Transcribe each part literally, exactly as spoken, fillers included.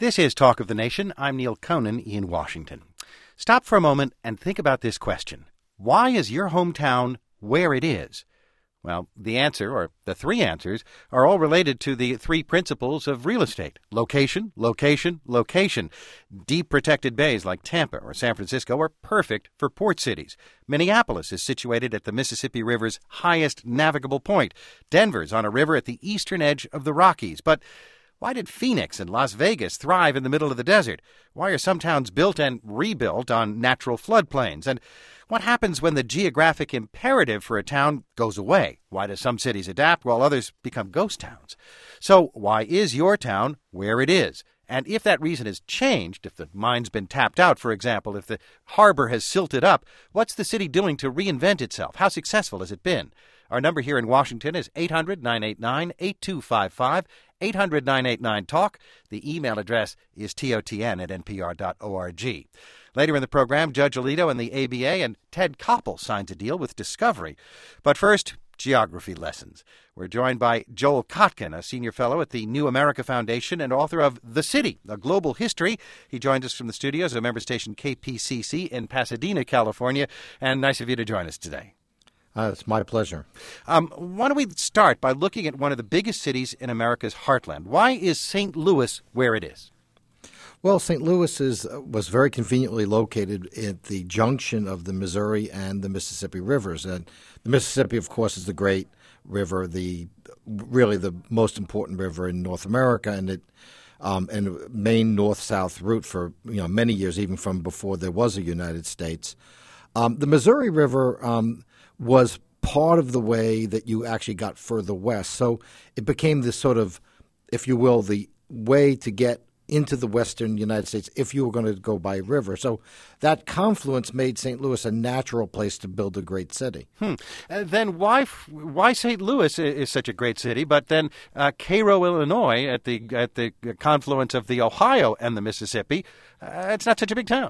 This is Talk of the Nation. I'm Neil Conan in Washington. Stop for a moment and think about this question. Why is your hometown where it is? Well, the answer, or the three answers, are all related to the three principles of real estate. Location, location, location. Deep protected bays like Tampa or San Francisco are perfect for port cities. Minneapolis is situated at the Mississippi River's highest navigable point. Denver's on a river at the eastern edge of the Rockies. But why did Phoenix and Las Vegas thrive in the middle of the desert? Why are some towns built and rebuilt on natural floodplains? And what happens when the geographic imperative for a town goes away? Why do some cities adapt while others become ghost towns? So why is your town where it is? And if that reason has changed, if the mine's been tapped out, for example, if the harbor has silted up, what's the city doing to reinvent itself? How successful has it been? Our number here in Washington is eight hundred, nine eight nine, eight two five five, eight hundred, nine eight nine, talk. The email address is totn at npr dot org. Later in the program, Judge Alito and the A B A and Ted Koppel signs a deal with Discovery. But first, geography lessons. We're joined by Joel Kotkin, a senior fellow at the New America Foundation and author of The City, A Global History. He joins us from the studios of member station K P C C in Pasadena, California. And nice of you to join us today. Uh, it's my pleasure. Um, why don't we start by looking at one of the biggest cities in America's heartland? Why is Saint Louis where it is? Well, Saint Louis is, was very conveniently located at the junction of the Missouri and the Mississippi rivers. And the Mississippi, of course, is the great river, the really the most important river in North America, and it um, and main north-south route for you know many years, even from before there was a United States. Um, the Missouri River um, was part of the way that you actually got further west. So it became this sort of, if you will, the way to get into the western United States if you were going to go by river. So that confluence made Saint Louis a natural place to build a great city. Hmm. Uh, then why why Saint Louis is such a great city, but then uh, Cairo, Illinois, at the at the confluence of the Ohio and the Mississippi, uh, it's not such a big town.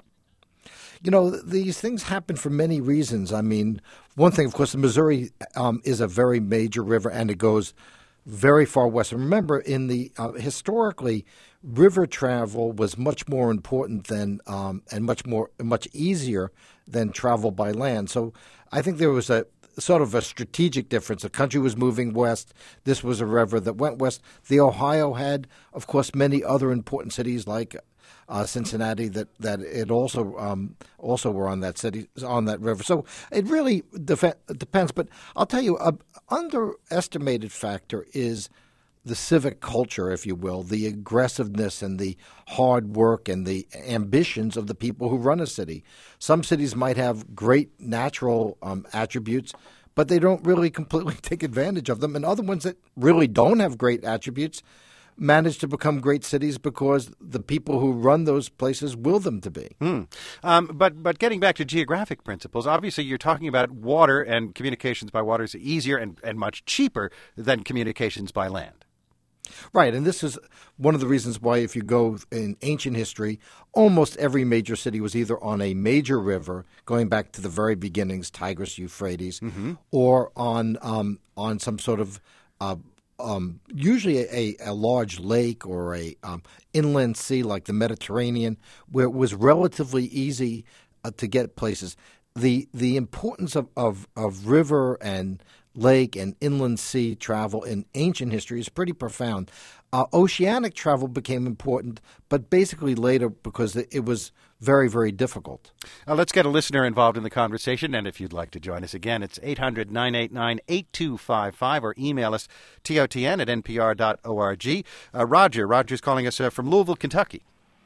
You know, these things happen for many reasons. I mean, one thing, of course, the Missouri um, is a very major river, and it goes very far west. And remember, in the uh, historically, river travel was much more important than um, and much more much easier than travel by land. So I think there was a sort of a strategic difference. The country was moving west. This was a river that went west. The Ohio had, of course, many other important cities like Uh, Cincinnati that that it also um, also were on that city on that river. So it really def- depends. But I'll tell you, an underestimated factor is the civic culture, if you will, the aggressiveness and the hard work and the ambitions of the people who run a city. Some cities might have great natural um, attributes, but they don't really completely take advantage of them. And other ones that really don't have great attributes manage to become great cities because the people who run those places will them to be. Mm. Um, but but getting back to geographic principles, obviously you're talking about water, and communications by water is easier and, and much cheaper than communications by land. Right, and this is one of the reasons why, if you go in ancient history, almost every major city was either on a major river, going back to the very beginnings, Tigris, Euphrates, mm-hmm. or on um, on some sort of uh, Um, usually a, a large lake or a um, inland sea like the Mediterranean, where it was relatively easy uh, to get places. The the importance of, of, of river and lake and inland sea travel in ancient history is pretty profound. Uh, oceanic travel became important, but basically later because it, it was very, very difficult. Uh, let's get a listener involved in the conversation, and if you'd like to join us again, it's eight hundred, nine eight nine, eight two five five, or email us, totn at npr dot org. Uh, Roger, Roger's calling us uh, from Louisville, Kentucky.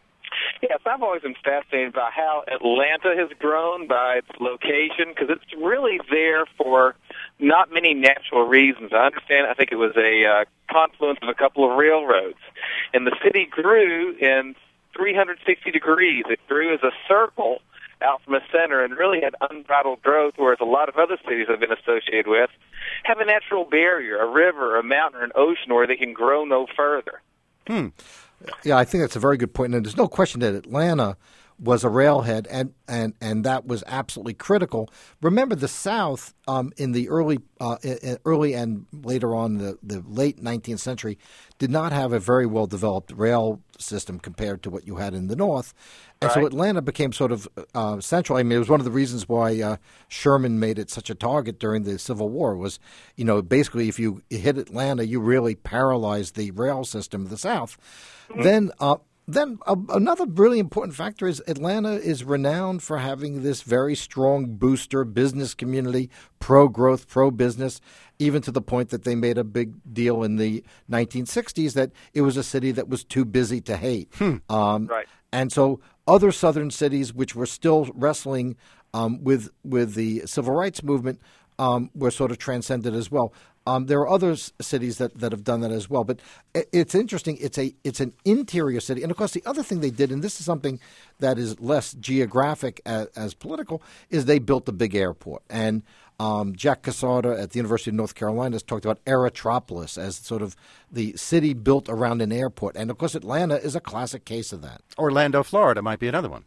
Yes, I've always been fascinated by how Atlanta has grown by its location, because it's really there for not many natural reasons. I understand, I think it was a uh, confluence of a couple of railroads. And the city grew in three hundred sixty degrees. It grew as a circle out from a center and really had unbridled growth, whereas a lot of other cities I've been associated with have a natural barrier, a river, a mountain, or an ocean where they can grow no further. Hmm. Yeah, I think that's a very good point. And there's no question that Atlanta was a railhead, and, and, and that was absolutely critical. Remember, the South um, in the early uh, early and later on the, the late nineteenth century did not have a very well developed rail system compared to what you had in the North, and right. so Atlanta became sort of uh, central. I mean, it was one of the reasons why uh, Sherman made it such a target during the Civil War. Was you know basically if you hit Atlanta, you really paralyzed the rail system of the South. Mm-hmm. Then. Uh, Then uh, another really important factor is Atlanta is renowned for having this very strong booster business community, pro-growth, pro-business, even to the point that they made a big deal in the nineteen sixties that it was a city that was too busy to hate. Hmm. Um, right. And so other southern cities, which were still wrestling um, with with the civil rights movement, um, were sort of transcended as well. Um, there are other cities that, that have done that as well, but it's interesting. It's a it's an interior city, and of course, the other thing they did, and this is something that is less geographic as, as political, is they built the big airport. And um, Jack Casada at the University of North Carolina has talked about Aerotropolis as sort of the city built around an airport, and of course, Atlanta is a classic case of that. Orlando, Florida, might be another one.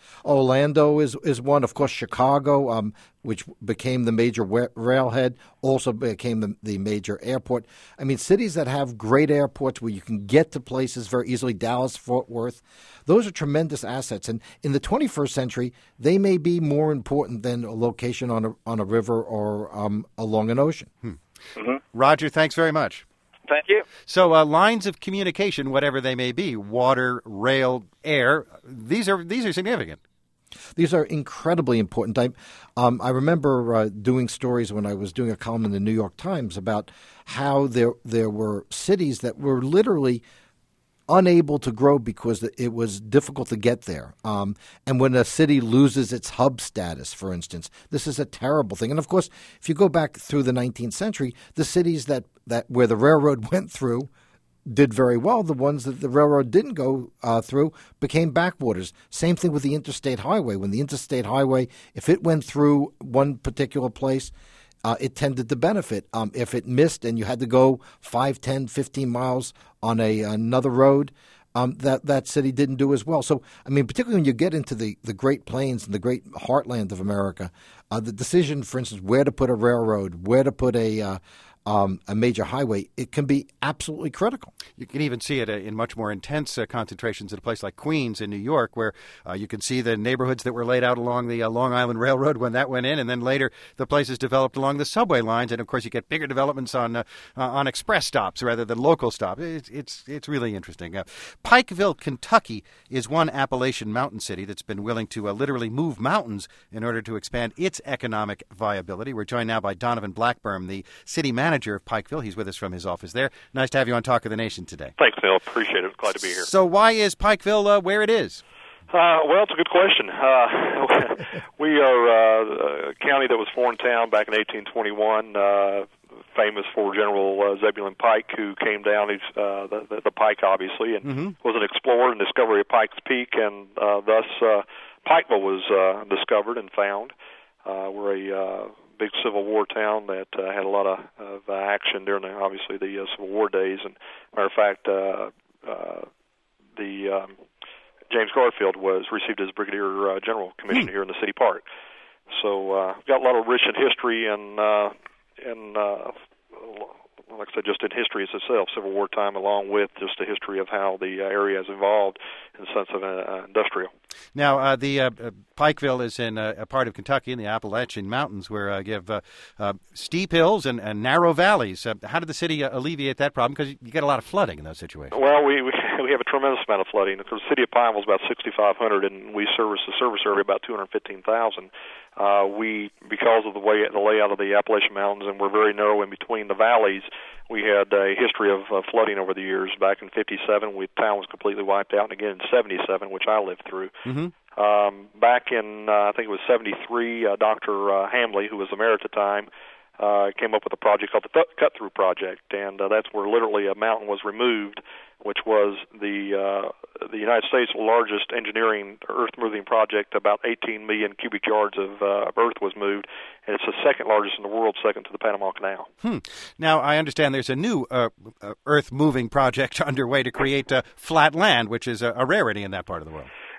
Orlando is, is one. Of course, Chicago, um, which became the major wa- railhead, also became the, the major airport. I mean, cities that have great airports where you can get to places very easily, Dallas, Fort Worth, those are tremendous assets. And in the twenty-first century, they may be more important than a location on a, on a river or um, along an ocean. Hmm. Mm-hmm. Roger, thanks very much. Thank you. So uh, lines of communication, whatever they may be, water, rail, air, these are these are significant. These are incredibly important. I, um, I remember uh, doing stories when I was doing a column in the New York Times about how there there were cities that were literally unable to grow because it was difficult to get there. Um, and when a city loses its hub status, for instance, this is a terrible thing. And of course, if you go back through the nineteenth century, the cities that, that where the railroad went through did very well. The ones that the railroad didn't go uh, through became backwaters. Same thing with the interstate highway. When the interstate highway, if it went through one particular place, uh, it tended to benefit. Um, if it missed and you had to go five, ten, fifteen miles on a another road, um, that, that city didn't do as well. So, I mean, particularly when you get into the, the Great Plains and the great heartland of America, uh, the decision, for instance, where to put a railroad, where to put a uh, Um, a major highway, it can be absolutely critical. You can even see it in much more intense uh, concentrations at a place like Queens in New York, where uh, you can see the neighborhoods that were laid out along the uh, Long Island Railroad when that went in, and then later the places developed along the subway lines, and of course you get bigger developments on uh, uh, on express stops rather than local stops. It's it's, it's really interesting. Uh, Pikeville, Kentucky, is one Appalachian mountain city that's been willing to uh, literally move mountains in order to expand its economic viability. We're joined now by Donovan Blackburn, the city manager manager of Pikeville. He's with us from his office there. Nice to have you on Talk of the Nation today. Thanks, Neil. Appreciate it. Glad to be here. So why is Pikeville uh, where it is? Uh, well, it's a good question. Uh, we are uh, a county that was formed town back in eighteen twenty-one, uh, famous for General uh, Zebulon Pike, who came down he's, uh, the, the, the Pike, obviously, and mm-hmm. was an explorer and discovery of Pikes Peak, and uh, thus uh, Pikeville was uh, discovered and found. Uh, we're a uh, big Civil War town that uh, had a lot of, of uh, action during, the, obviously, the uh, Civil War days. And matter of fact, uh, uh, the um, James Garfield was received as Brigadier uh, General commission here in the city park. So uh, we've got a lot of rich in history and uh, and uh, like I said, just in history itself, Civil War time, along with just a history of how the area has evolved in the sense of uh, industrial. Now, uh, the uh, uh, Pikeville is in uh, a part of Kentucky in the Appalachian Mountains where uh, you have uh, uh, steep hills and, and narrow valleys. Uh, how did the city uh, alleviate that problem? Because you get a lot of flooding in those situations. Well, we we, we have a tremendous amount of flooding. The city of Pineville is about sixty-five hundred, and we service the service area about two hundred fifteen thousand. Uh, we, because of the way the layout of the Appalachian Mountains, and we're very narrow in between the valleys, we had a history of uh, flooding over the years. Back in fifty-seven, we, the town was completely wiped out, and again in seventy-seven, which I lived through. Mm-hmm. Um, back in, uh, I think it was seventy-three, uh, Doctor Uh, Hamley, who was the mayor at the time, uh, came up with a project called the Th- Cut-Through Project, and uh, that's where literally a mountain was removed, which was the uh, the United States' largest engineering earth-moving project. About eighteen million cubic yards of uh, earth was moved, and it's the second largest in the world, second to the Panama Canal. Hmm. Now, I understand there's a new uh, uh, earth-moving project underway to create uh, flat land, which is a, a rarity in that part of the world.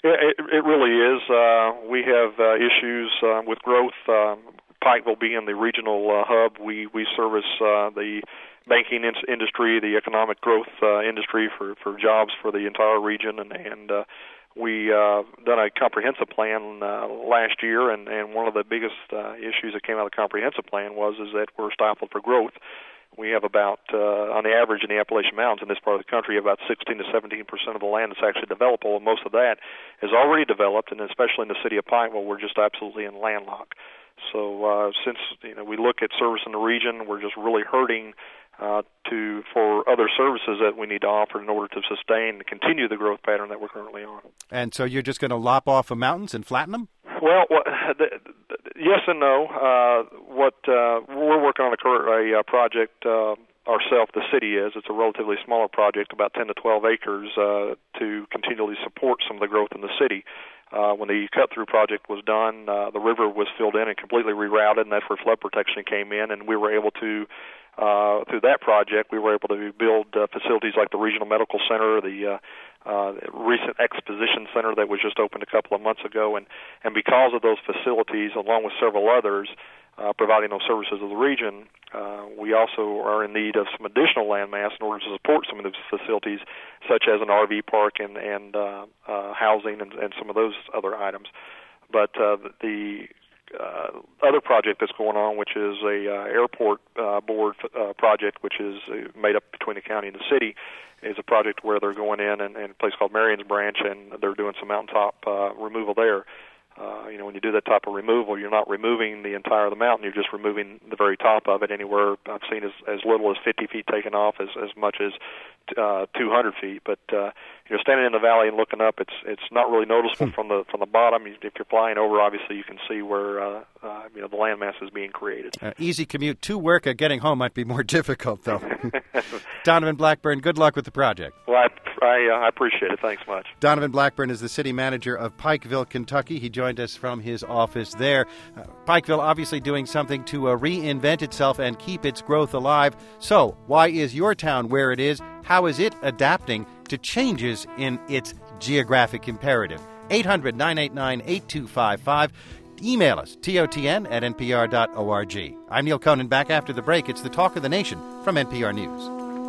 It, it really is. Uh, we have uh, issues uh, with growth. Uh, Pikeville being the regional uh, hub, we, we service uh, the banking in- industry, the economic growth uh, industry for, for jobs for the entire region, and, and uh, we uh, done a comprehensive plan uh, last year, and, and one of the biggest uh, issues that came out of the comprehensive plan was is that we're stifled for growth. We have about, uh, on the average in the Appalachian Mountains in this part of the country, about sixteen to seventeen percent of the land that's actually developable, and most of that is already developed, and especially in the city of Pikeville, we're just absolutely in landlocked. So uh, since you know we look at service in the region, we're just really hurting uh, to for other services that we need to offer in order to sustain and continue the growth pattern that we're currently on. And so you're just going to lop off the mountains and flatten them? Well, what, the, the, yes and no. Uh, what uh, we're working on a, a, a project uh, ourselves. The city is. It's a relatively smaller project, about ten to twelve acres, uh, to continually support some of the growth in the city. Uh, when the cut-through project was done, uh, the river was filled in and completely rerouted, and that's where flood protection came in, and we were able to, uh, through that project, we were able to build uh, facilities like the Regional Medical Center, the uh, uh, recent Exposition Center that was just opened a couple of months ago, and, and because of those facilities, along with several others, Uh, providing those services to the region, uh, we also are in need of some additional land mass in order to support some of those facilities, such as an R V park and, and uh, uh, housing and, and some of those other items. But uh, the uh, other project that's going on, which is a uh, airport uh, board uh, project, which is uh, made up between the county and the city, is a project where they're going in and, and a place called Marion's Branch, and they're doing some mountaintop uh, removal there. Uh, you know, when you do that type of removal, you're not removing the entire of the mountain, you're just removing the very top of it. Anywhere I've seen as, as little as fifty feet taken off, as, as much as uh, two hundred feet. But, uh, you know, standing in the valley and looking up, it's it's not really noticeable from the from the bottom. If you're flying over, obviously you can see where, uh, uh, you know, the landmass is being created. Uh, easy commute to work. Uh, getting home might be more difficult, though. Donovan Blackburn, good luck with the project. Well, I, I, uh, I appreciate it. Thanks much. Donovan Blackburn is the city manager of Pikeville, Kentucky. He joined us from his office there. Uh, Pikeville obviously doing something to uh, reinvent itself and keep its growth alive. So, why is your town where it is? How is it adapting to changes in its geographic imperative? eight hundred, nine eight nine, eight two five five. Email us, T O T N at N P R dot org. I'm Neil Conan. Back after the break. It's the Talk of the Nation from N P R News.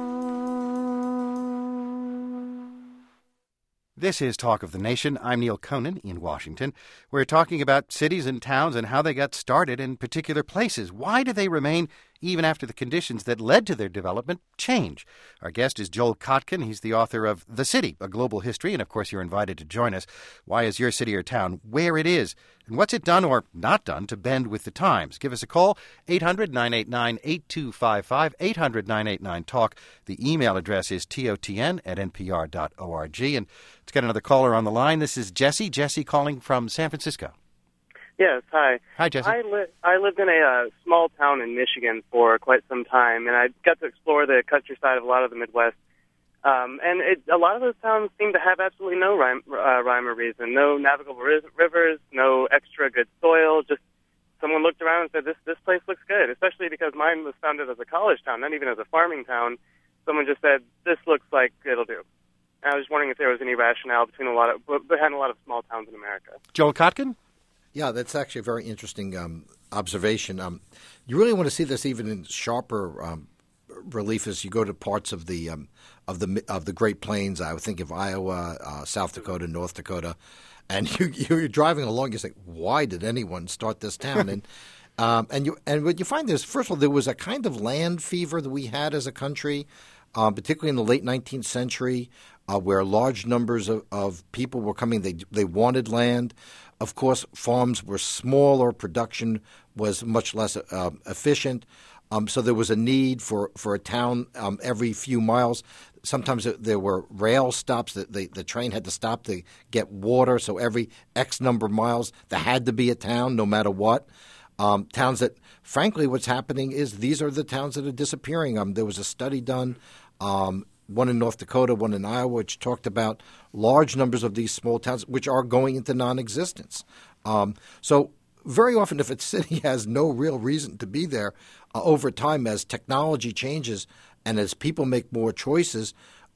This is Talk of the Nation. I'm Neil Conan in Washington. We're talking about cities and towns and how they got started in particular places. Why do they remain even after the conditions that led to their development change? Our guest is Joel Kotkin. He's the author of The City, A Global History, and of course you're invited to join us. Why is your city or town where it is? And what's it done or not done to bend with the times? Give us a call, eight hundred, nine eight nine, eight two five five, eight hundred, nine eight nine, talk. The email address is T O T N at N P R dot org. And let's get another caller on the line. This is Jesse. Jesse calling from San Francisco. Yes, hi. Hi, Jesse. I, li- I lived in a uh, small town in Michigan for quite some time, and I got to explore the countryside of a lot of the Midwest. Um, and it, a lot of those towns seem to have absolutely no rhyme, uh, rhyme or reason. No navigable ri- rivers, no extra good soil. Just someone looked around and said, this this place looks good, especially because mine was founded as a college town, not even as a farming town. Someone just said, this looks like it'll do. And I was wondering if there was any rationale between a lot of, behind a lot of small towns in America. Joel Kotkin? Yeah, that's actually a very interesting um, observation. Um, you really want to see this even in sharper um, relief as you go to parts of the um, of the of the Great Plains. I would think of Iowa, uh, South Dakota, North Dakota, and you, you're driving along. You say, "Why did anyone start this town?" and um, and you and what you find is, first of all, there was a kind of land fever that we had as a country, um, particularly in the late nineteenth century, uh, where large numbers of, of people were coming. They they wanted land. Of course, farms were smaller, production was much less uh, efficient, um, so there was a need for, for a town um, every few miles. Sometimes there were rail stops. The, the, the train had to stop to get water, so every X number of miles there had to be a town no matter what. Um, towns that, frankly, what's happening is these are the towns that are disappearing. Um, there was a study done um, one in North Dakota, one in Iowa, which talked about large numbers of these small towns which are going into non-existence. Um, so very often if a city has no real reason to be there, uh, over time as technology changes and as people make more choices, um,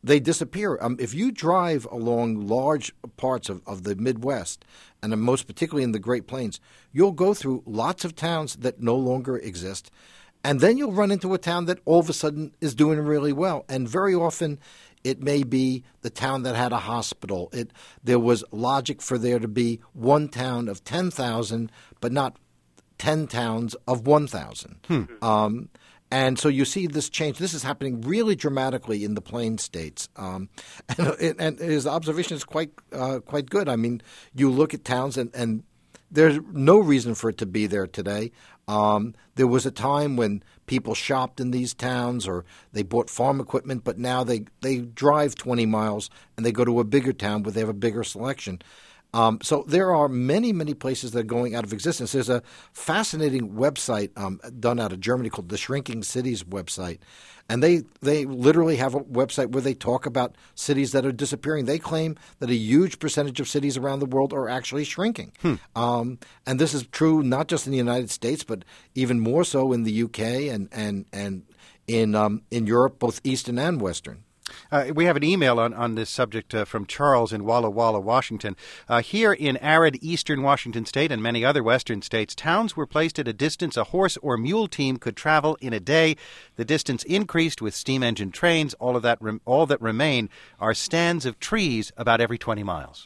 they disappear. Um, if you drive along large parts of, of the Midwest, and most particularly in the Great Plains, you'll go through lots of towns that no longer exist, and then you'll run into a town that all of a sudden is doing really well. And very often it may be the town that had a hospital. It There was logic for there to be one town of ten thousand, but not ten towns of one thousand. Hmm. Um, and so you see this change. This is happening really dramatically in the Plain States. Um, and, and his observation is quite uh, quite good. I mean, you look at towns, and, and there's no reason for it to be there today. Um, there was a time when people shopped in these towns or they bought farm equipment, but now they, they drive twenty miles and they go to a bigger town where they have a bigger selection. Um, so there are many, many places that are going out of existence. There's a fascinating website um, done out of Germany called the Shrinking Cities website. And they, they literally have a website where they talk about cities that are disappearing. They claim that a huge percentage of cities around the world are actually shrinking. Hmm. Um, and this is true not just in the United States, but even more so in the U K and, and, and in, um, in Europe, both Eastern and Western. Uh, we have an email on, on this subject uh, from Charles in Walla Walla, Washington. Uh, here in arid eastern Washington state and many other western states, towns were placed at a distance a horse or mule team could travel in a day. The distance increased with steam engine trains. All of that, rem- all that remain are stands of trees about every twenty miles.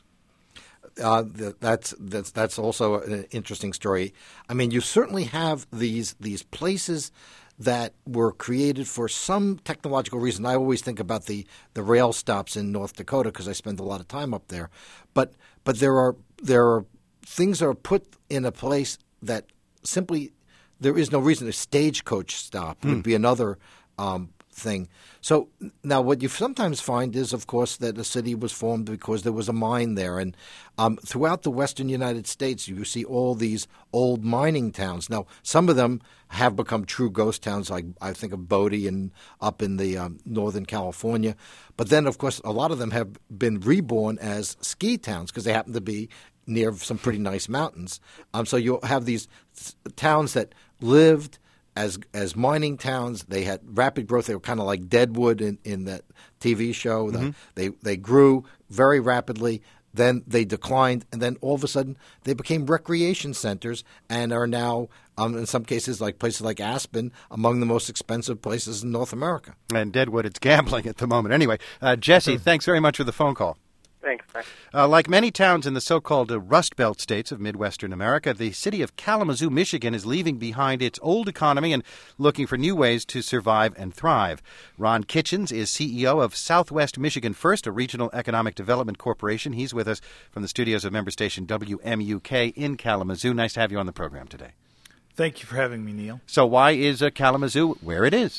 Uh, that's that's that's also an interesting story. I mean, you certainly have these these places that were created for some technological reason. I always think about the, the rail stops in North Dakota because I spend a lot of time up there. But but there are there are things that are put in a place that simply there is no reason. A stagecoach stop mm. would be another um, thing. So now what you sometimes find is, of course, that a city was formed because there was a mine there. And um, throughout the western United States, you see all these old mining towns. Now, some of them have become true ghost towns, like I think of Bodie and up in the um, Northern California. But then, of course, a lot of them have been reborn as ski towns because they happen to be near some pretty nice mountains. Um, so you'll have these towns that lived as as mining towns. They had rapid growth. They were kind of like Deadwood in, in that T V show. Mm-hmm. They they grew very rapidly. Then they declined, and then all of a sudden they became recreation centers and are now, um, in some cases, like places like Aspen, among the most expensive places in North America. And Deadwood, it's gambling at the moment. Anyway, uh, Jesse, mm-hmm. thanks very much for the phone call. Thanks. Uh, like many towns in the so-called uh, Rust Belt states of Midwestern America, the city of Kalamazoo, Michigan is leaving behind its old economy and looking for new ways to survive and thrive. Ron Kitchens is C E O of Southwest Michigan First, a regional economic development corporation. He's with us from the studios of member station W M U K in Kalamazoo. Nice to have you on the program today. Thank you for having me, Neil. So why is uh, Kalamazoo where it is?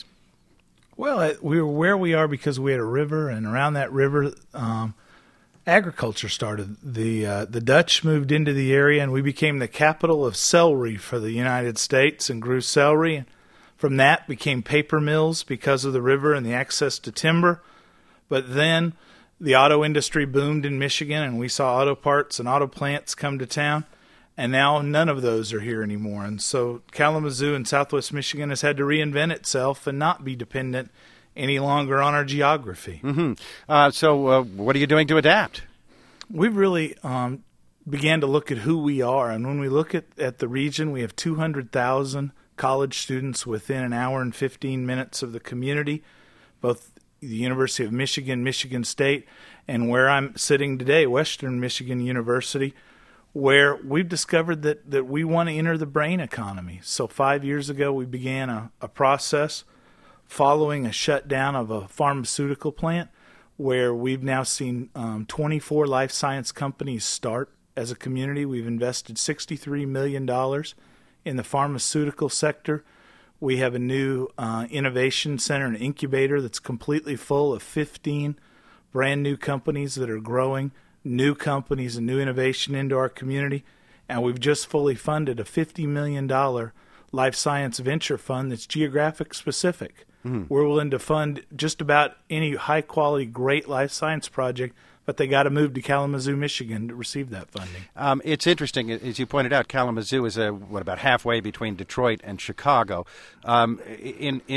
Well, we were where we are because we had a river, and around that river um, agriculture started. The uh, the Dutch moved into the area, and we became the capital of celery for the United States and grew celery. From that became paper mills because of the river and the access to timber. But then the auto industry boomed in Michigan, and we saw auto parts and auto plants come to town. And now none of those are here anymore. And so Kalamazoo in southwest Michigan has had to reinvent itself and not be dependent any longer on our geography. Mm-hmm. Uh, so uh, what are you doing to adapt? We've really um, began to look at who we are. And when we look at, at the region, we have two hundred thousand college students within an hour and fifteen minutes of the community, both the University of Michigan, Michigan State, and where I'm sitting today, Western Michigan University, where we've discovered that, that we want to enter the brain economy. So five years ago, we began a, a process following a shutdown of a pharmaceutical plant where we've now seen um, twenty-four life science companies start as a community. We've invested sixty-three million dollars in the pharmaceutical sector. We have a new uh, innovation center, an incubator that's completely full of fifteen brand new companies that are growing new companies and new innovation into our community. And we've just fully funded a fifty million dollars life science venture fund that's geographic specific. Mm-hmm. We're willing to fund just about any high-quality, great life science project, but they got to move to Kalamazoo, Michigan to receive that funding. Um, it's interesting, as you pointed out, Kalamazoo is a, what about halfway between Detroit and Chicago. Um, in in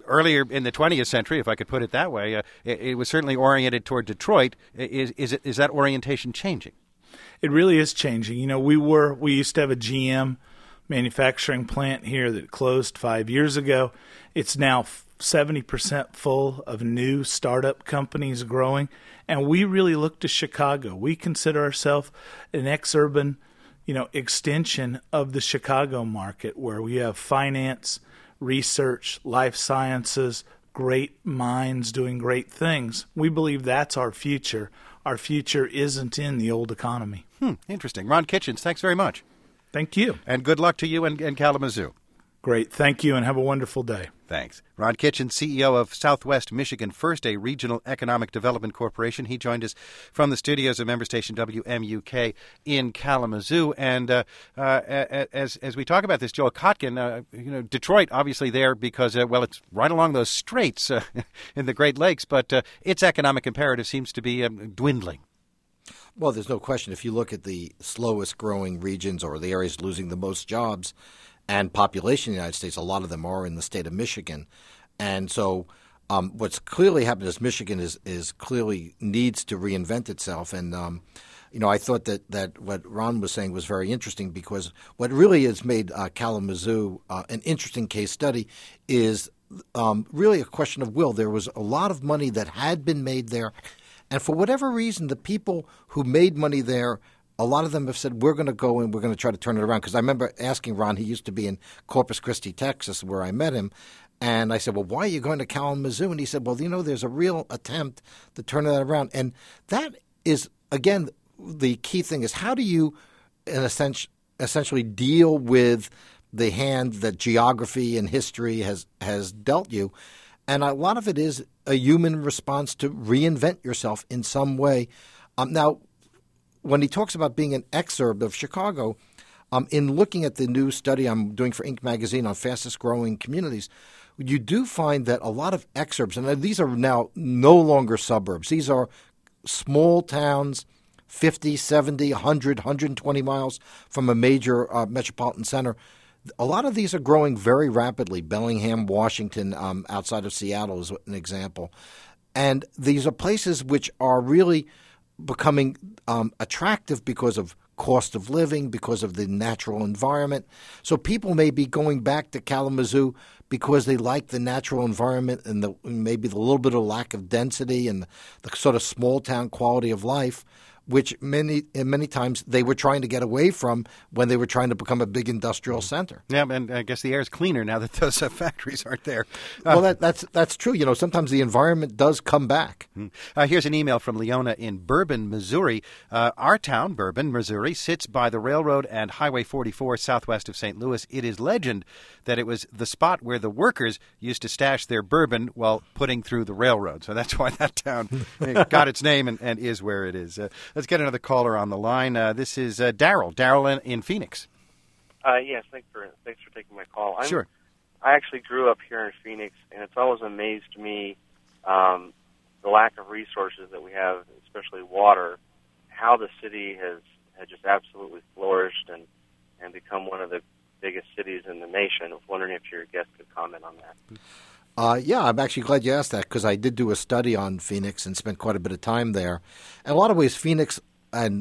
earlier in the twentieth century, if I could put it that way, uh, it, it was certainly oriented toward Detroit. Is is, it, is that orientation changing? It really is changing. You know, we were we used to have a G M manufacturing plant here that closed five years ago. It's now seventy percent full of new startup companies growing, and we really look to Chicago. We consider ourselves an ex-urban, you know, extension of the Chicago market, where we have finance, research, life sciences, great minds doing great things. We believe that's our future. Our future isn't in the old economy. Hmm, interesting. Ron Kitchens, thanks very much. Thank you. And good luck to you in, in Kalamazoo. Great. Thank you, and have a wonderful day. Thanks. Ron Kitchens, C E O of Southwest Michigan First, a regional economic development corporation. He joined us from the studios of member station W M U K in Kalamazoo. And uh, uh, as as we talk about this, Joel Kotkin, uh, you know, Detroit obviously there because, uh, well, it's right along those straits uh, in the Great Lakes, but uh, its economic imperative seems to be um, dwindling. Well, there's no question. If you look at the slowest growing regions or the areas losing the most jobs and population in the United States, a lot of them are in the state of Michigan. And so um, what's clearly happened is Michigan is, is clearly needs to reinvent itself. And, um, you know, I thought that, that what Ron was saying was very interesting, because what really has made uh, Kalamazoo uh, an interesting case study is um, really a question of will. There was a lot of money that had been made there. And for whatever reason, the people who made money there, a lot of them have said, we're going to go and we're going to try to turn it around. Because I remember asking Ron, he used to be in Corpus Christi, Texas, where I met him. And I said, well, why are you going to Kalamazoo? And he said, well, you know, there's a real attempt to turn that around. And that is, again, the key thing is how do you, in a sense, essentially deal with the hand that geography and history has, has dealt you. And a lot of it is a human response to reinvent yourself in some way. Um, now, when he talks about being an exurb of Chicago, um, in looking at the new study I'm doing for Inc magazine on fastest growing communities, you do find that a lot of exurbs, and these are now no longer suburbs. These are small towns, fifty, seventy, one hundred, one hundred twenty miles from a major uh, metropolitan center. A lot of these are growing very rapidly. Bellingham, Washington, um, outside of Seattle is an example. And these are places which are really becoming um, attractive because of cost of living, because of the natural environment. So people may be going back to Kalamazoo because they like the natural environment and the, maybe the little bit of lack of density and the, the sort of small town quality of life, which many many times they were trying to get away from when they were trying to become a big industrial center. Yeah, and I guess the air is cleaner now that those uh, factories aren't there. Uh, well, that, that's that's true. You know, sometimes the environment does come back. Uh, here's an email from Leona in Bourbon, Missouri. Uh, our town, Bourbon, Missouri, sits by the railroad and Highway forty-four southwest of Saint Louis. It is legend that it was the spot where the workers used to stash their bourbon while putting through the railroad. So that's why that town got its name and, and is where it is. Uh, Let's get another caller on the line. Uh, this is uh, Daryl. Daryl in, in Phoenix. Uh, yes, thanks for thanks for taking my call. I'm, Sure. I actually grew up here in Phoenix, and it's always amazed me um, the lack of resources that we have, especially water. How the city has has just absolutely flourished and and become one of the biggest cities in the nation. I was wondering if your guest could comment on that. Uh, yeah, I'm actually glad you asked that, because I did do a study on Phoenix and spent quite a bit of time there. In a lot of ways, Phoenix and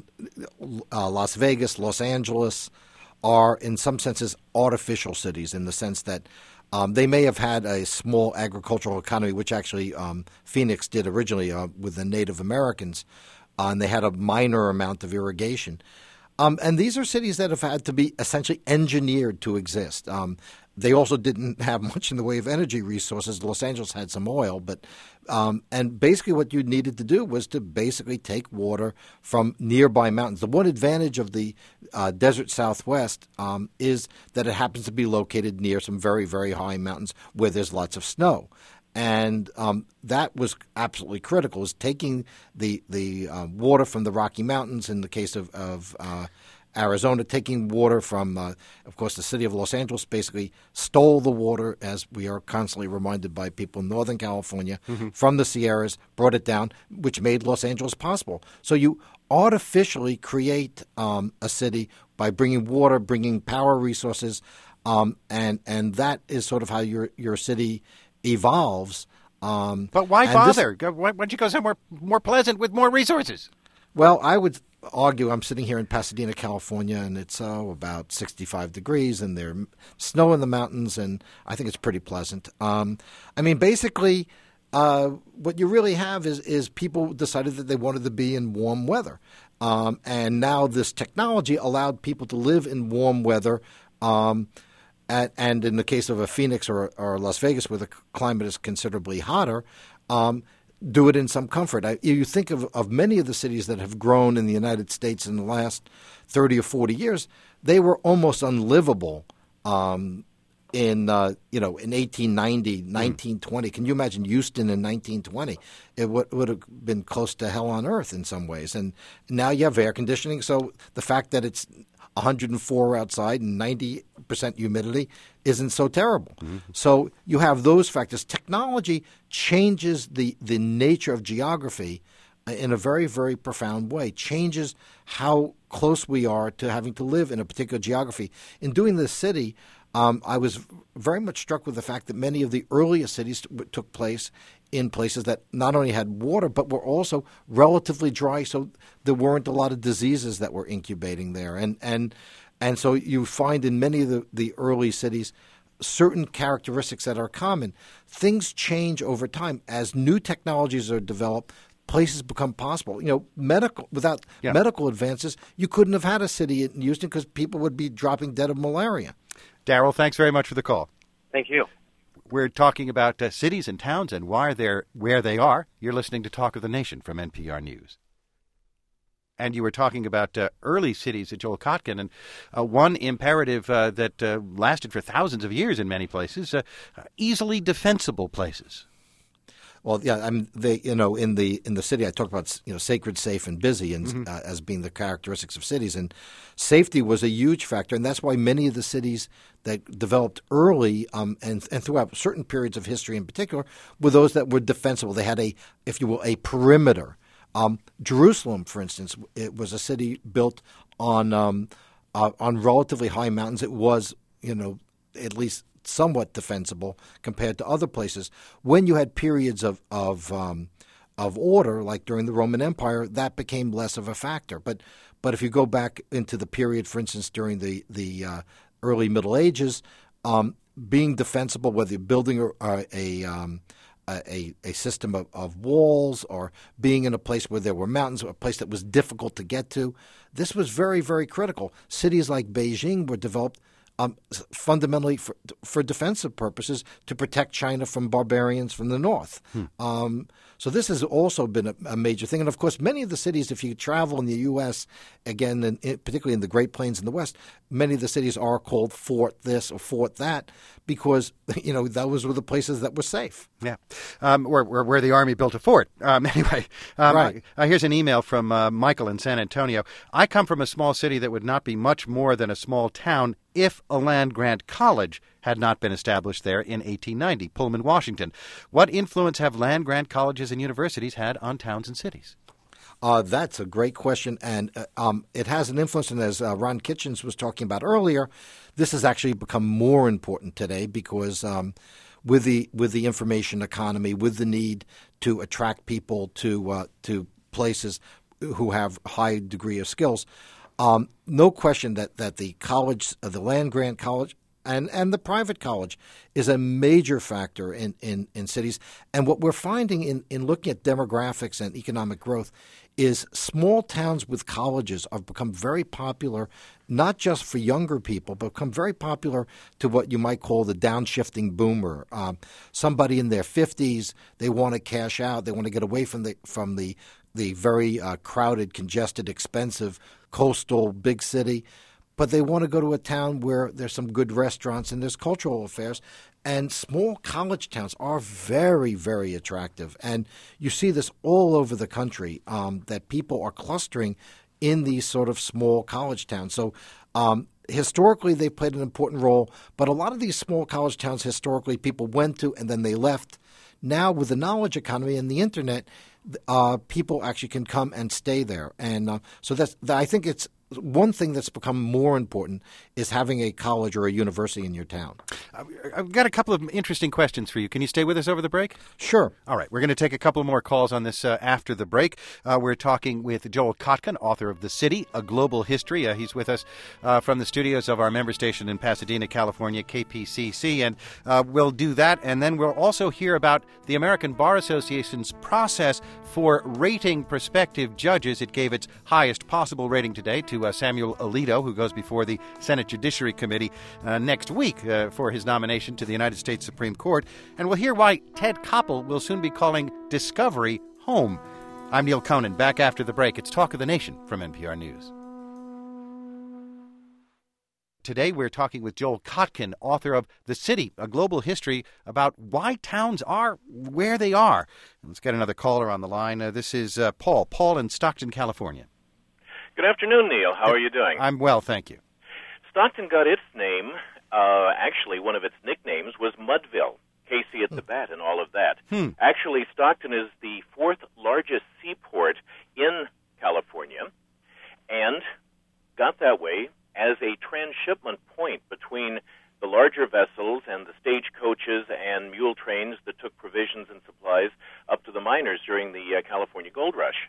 uh, Las Vegas, Los Angeles are, in some senses, artificial cities in the sense that um, they may have had a small agricultural economy, which actually um, Phoenix did originally uh, with the Native Americans, uh, and they had a minor amount of irrigation. Um, and these are cities that have had to be essentially engineered to exist. Um, they also didn't have much in the way of energy resources. Los Angeles had some oil, but um, and basically what you needed to do was to basically take water from nearby mountains. The one advantage of the uh, desert Southwest um, is that it happens to be located near some very, very high mountains where there's lots of snow. And um, that was absolutely critical, is taking the the uh, water from the Rocky Mountains, in the case of, of uh, Arizona, taking water from, uh, of course, the city of Los Angeles basically stole the water, as we are constantly reminded by people in Northern California, mm-hmm. from the Sierras, brought it down, which made Los Angeles possible. So you artificially create um, a city by bringing water, bringing power resources, um, and and that is sort of how your your city evolves. Um, but why and bother? this- Go- Why why don't you go somewhere more pleasant with more resources? Well, I would argue I'm sitting here in Pasadena, California, and it's oh, about sixty-five degrees, and there's snow in the mountains, and I think it's pretty pleasant. Um, I mean, basically, uh, what you really have is, is people decided that they wanted to be in warm weather. Um, and now this technology allowed people to live in warm weather. Um, and, and in the case of a Phoenix or, or Las Vegas, where the climate is considerably hotter, um, do it in some comfort. I, you think of, of many of the cities that have grown in the United States in the last thirty or forty years, they were almost unlivable um, in uh, you know in eighteen ninety, nineteen twenty. Can you imagine Houston in nineteen twenty? It would, would have been close to hell on earth in some ways. And now you have air conditioning, so the fact that it's one hundred four outside and ninety percent humidity isn't so terrible. Mm-hmm. So you have those factors. Technology changes the, the nature of geography in a very, very profound way, changes how close we are to having to live in a particular geography. In doing this city, um, I was very much struck with the fact that many of the earliest cities t- took place in places that not only had water but were also relatively dry, so there weren't a lot of diseases that were incubating there. And and and so you find in many of the, the early cities certain characteristics that are common. Things change over time. As new technologies are developed, places become possible. You know, medical without yeah. medical advances, you couldn't have had a city in Houston because people would be dropping dead of malaria. Darrell, thanks very much for the call. Thank you. We're talking about uh, cities and towns and why they're where they are. You're listening to Talk of the Nation from N P R News. And you were talking about uh, early cities at Joel Kotkin, and uh, one imperative uh, that uh, lasted for thousands of years in many places, uh, easily defensible places. Well, yeah, I mean, they, you know, in the in the city, I talk about, you know, sacred, safe, and busy, and mm-hmm. uh, as being the characteristics of cities, and safety was a huge factor, and that's why many of the cities that developed early um, and and throughout certain periods of history, in particular, were those that were defensible. They had a, if you will, a perimeter. Um, Jerusalem, for instance, it was a city built on um, uh, on relatively high mountains. It was, you know, at least somewhat defensible compared to other places. When you had periods of of um, of order, like during the Roman Empire, that became less of a factor. But but if you go back into the period, for instance, during the the uh, early Middle Ages, um, being defensible, whether you're building a a, um, a a system of, of walls or being in a place where there were mountains, a place that was difficult to get to, this was very, very critical. Cities like Beijing were developed Um, fundamentally for, for defensive purposes to protect China from barbarians from the north. Hmm. Um, so this has also been a, a major thing. And, of course, many of the cities, if you travel in the U S, again, in, in, particularly in the Great Plains in the West, many of the cities are called Fort this or Fort that because, you know, those were the places that were safe. Yeah, um, or, or where the Army built a fort. Um, anyway, um, right. uh, here's an email from uh, Michael in San Antonio. I come from a small city that would not be much more than a small town if a land-grant college had not been established there in eighteen ninety, Pullman, Washington. What influence have land-grant colleges and universities had on towns and cities? Uh, that's a great question, and uh, um, it has an influence. And as uh, Ron Kitchens was talking about earlier, this has actually become more important today because um, with the with the information economy, with the need to attract people to uh, to places who have a high degree of skills, um, no question that, that the college, uh, the land-grant college, and, and the private college is a major factor in, in, in cities. And what we're finding in, in looking at demographics and economic growth is small towns with colleges have become very popular, not just for younger people, but become very popular to what you might call the downshifting boomer. Um, somebody in their fifties, they want to cash out, they want to get away from the from the the very uh, crowded, congested, expensive coastal big city, but they want to go to a town where there's some good restaurants and there's cultural affairs. And small college towns are very, very attractive. And you see this all over the country, um, that people are clustering in these sort of small college towns. So um, historically, they played an important role. But a lot of these small college towns, historically, people went to and then they left. Now, with the knowledge economy and the Internet, uh, people actually can come and stay there. And uh, so that's, I think it's one thing that's become more important is having a college or a university in your town. I've got a couple of interesting questions for you. Can you stay with us over the break? Sure. All right. We're going to take a couple more calls on this uh, after the break. Uh, we're talking with Joel Kotkin, author of The City, A Global History. Uh, he's with us uh, from the studios of our member station in Pasadena, California, K P C C. And uh, we'll do that. And then we'll also hear about the American Bar Association's process for rating prospective judges. It gave its highest possible rating today to uh, Samuel Alito, who goes before the Senate Judiciary Committee uh, next week uh, for his nomination to the United States Supreme Court. And we'll hear why Ted Koppel will soon be calling Discovery home. I'm Neil Conan, back after the break. It's Talk of the Nation from N P R News. Today we're talking with Joel Kotkin, author of The City, A Global History, about why towns are where they are. Let's get another caller on the line. Uh, this is uh, Paul. Paul in Stockton, California. Good afternoon, Neil. How are you doing? I'm well, thank you. Stockton got its name, uh, actually one of its nicknames was Mudville, Casey at the bat and all of that. Hmm. Actually, Stockton is the fourth largest seaport in California and got that way as a transshipment point between the larger vessels and the stagecoaches and mule trains that took provisions and supplies up to the miners during the uh, California Gold Rush.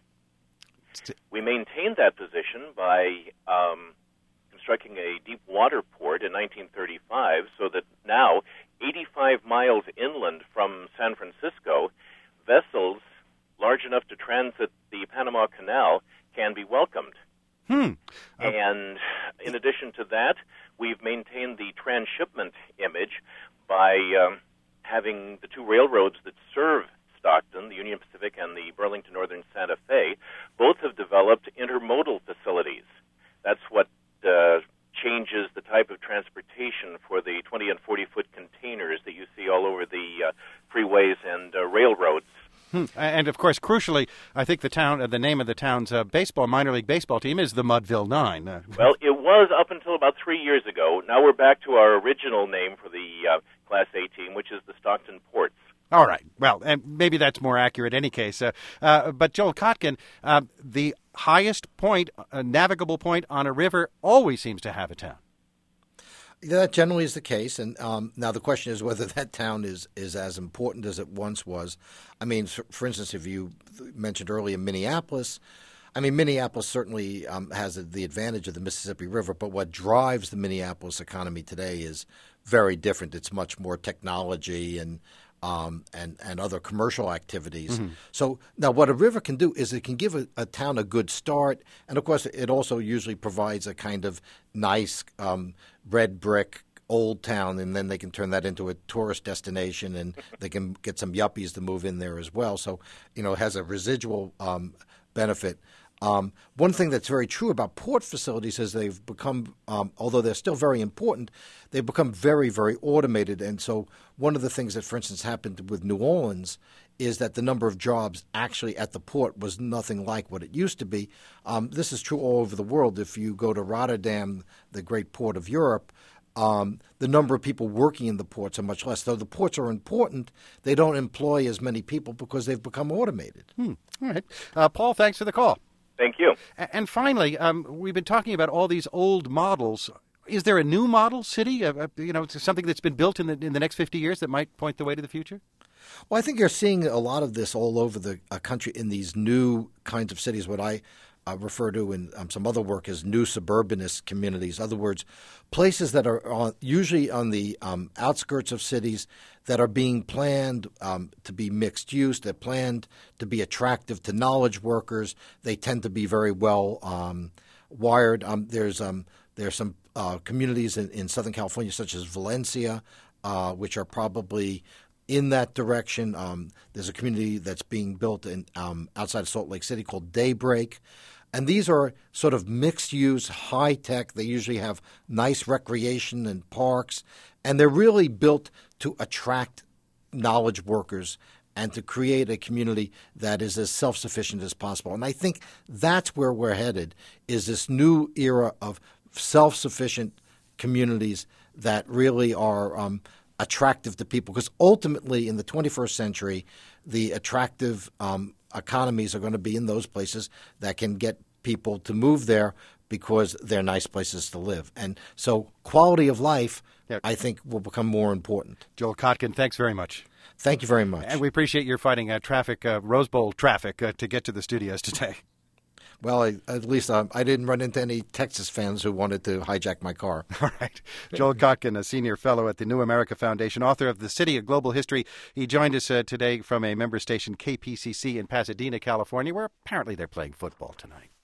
We maintained that position by um, constructing a deep water port in nineteen thirty-five so that now, eighty-five miles inland from San Francisco, vessels large enough to transit the Panama Canal can be welcomed. Hmm. Uh, and in addition to that, we've maintained the transshipment image by um, having the two railroads that serve Stockton, the Union Pacific and the Burlington Northern Santa Fe, both have developed intermodal facilities. That's what uh, changes the type of transportation for the twenty and forty-foot containers that you see all over the uh, freeways and uh, railroads. Hmm. And, of course, crucially, I think the town, uh, the name of the town's uh, baseball, minor league baseball team is the Mudville Nine. Uh, well, it was up until about three years ago. Now we're back to our original name for the uh, Class A team, which is the Stockton Ports. All right. Well, and maybe that's more accurate in any case. Uh, uh, but Joel Kotkin, uh, the highest point, uh, navigable point on a river always seems to have a town. That generally is the case. And um, now the question is whether that town is, is as important as it once was. I mean, for, for instance, if you mentioned earlier Minneapolis, I mean, Minneapolis certainly um, has the advantage of the Mississippi River, but what drives the Minneapolis economy today is very different. It's much more technology and Um, and, and other commercial activities. Mm-hmm. So now what a river can do is it can give a, a town a good start. And, of course, it also usually provides a kind of nice um, red brick old town, and then they can turn that into a tourist destination, and they can get some yuppies to move in there as well. So, you know, it has a residual um, benefit. Um, one thing that's very true about port facilities is they've become, um, although they're still very important, they've become very, very automated. And so one of the things that, for instance, happened with New Orleans is that the number of jobs actually at the port was nothing like what it used to be. Um, this is true all over the world. If you go to Rotterdam, the great port of Europe, Um, the number of people working in the ports are much less. Though the ports are important, they don't employ as many people because they've become automated. Hmm. All right. Uh, Paul, thanks for the call. Thank you. And finally, um, we've been talking about all these old models. Is there a new model city, uh, uh, you know, something that's been built in the in the next fifty years that might point the way to the future? Well, I think you're seeing a lot of this all over the uh, country in these new kinds of cities, what I uh, refer to in um, some other work as new suburbanist communities. In other words, places that are on, usually on the um, outskirts of cities that are being planned um, to be mixed use. They're planned to be attractive to knowledge workers. They tend to be very well um, wired. Um, there's um, there's some uh, communities in, in Southern California, such as Valencia, uh, which are probably in that direction. Um, there's a community that's being built in um, outside of Salt Lake City called Daybreak. And these are sort of mixed-use, high-tech. They usually have nice recreation and parks. And they're really built to attract knowledge workers and to create a community that is as self-sufficient as possible. And I think that's where we're headed, is this new era of self-sufficient communities that really are um, attractive to people. Because ultimately, in the twenty-first century, the attractive um, economies are going to be in those places that can get people to move there. because they're nice places to live. And so quality of life, yeah. I think, will become more important. Joel Kotkin, thanks very much. Thank you very much. And we appreciate your fighting uh, traffic, uh, Rose Bowl traffic, uh, to get to the studios today. Well, I, at least um, I didn't run into any Texas fans who wanted to hijack my car. All right. Joel Kotkin, a senior fellow at the New America Foundation, author of The City of Global History. He joined us uh, today from a member station, K P C C, in Pasadena, California, where apparently they're playing football tonight.